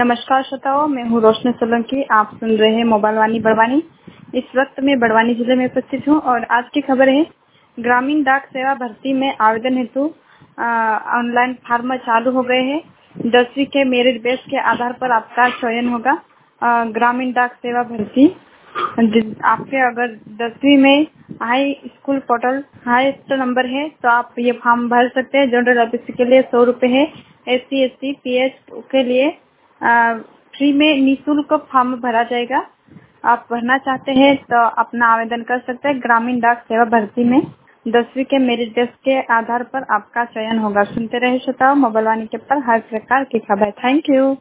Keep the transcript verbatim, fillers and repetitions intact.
नमस्कार श्रोताओं, मैं हूँ रोशनी सोलंकी। आप सुन रहे हैं मोबाइल वाणी बड़वानी। इस वक्त मैं बड़वानी जिले में उपस्थित हूँ और आज की खबर है ग्रामीण डाक सेवा भर्ती में आवेदन हेतु ऑनलाइन फॉर्म चालू हो गए हैं। दसवीं के मेरिट बेस के आधार पर आपका चयन होगा। अ, ग्रामीण डाक सेवा भर्ती आपके अगर दसवीं में high school portal highest number है तो आप ये फॉर्म भर सकते हैं। जनरल ओबीसी के लिए सौ रुपये है, S C S T P H के लिए फ्री में निःशुल्क फॉर्म भरा जाएगा। आप भरना चाहते हैं तो अपना आवेदन कर सकते हैं। ग्रामीण डाक सेवा भर्ती में दसवीं के मेरिट लिस्ट के आधार पर आपका चयन होगा। सुनते रहे श्रोताओ, मोबाइल वाणी के पर हर प्रकार की खबर। Thank you.